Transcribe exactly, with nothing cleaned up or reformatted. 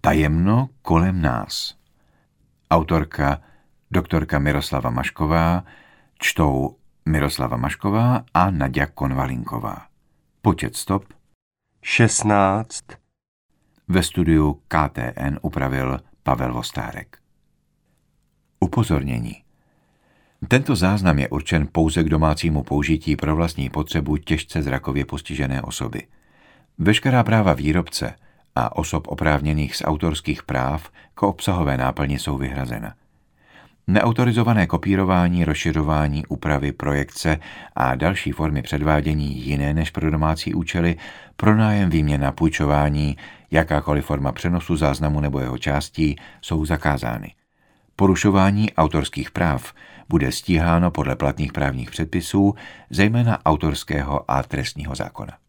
Tajemno kolem nás. Autorka doktorka Miroslava Mašková, čtou Miroslava Mašková a Naďa Konvalinková. Počet stop šestnáct. Ve studiu K T N upravil Pavel Vostárek. Upozornění. Tento záznam je určen pouze k domácímu použití pro vlastní potřebu těžce zrakově postižené osoby. Veškerá práva výrobce a osob oprávněných z autorských práv k obsahové náplni jsou vyhrazena. Neautorizované kopírování, rozšiřování, úpravy, projekce a další formy předvádění jiné než pro domácí účely, pronájem, výměna, půjčování, jakákoliv forma přenosu záznamu nebo jeho částí jsou zakázány. Porušování autorských práv bude stíháno podle platných právních předpisů, zejména autorského a trestního zákona.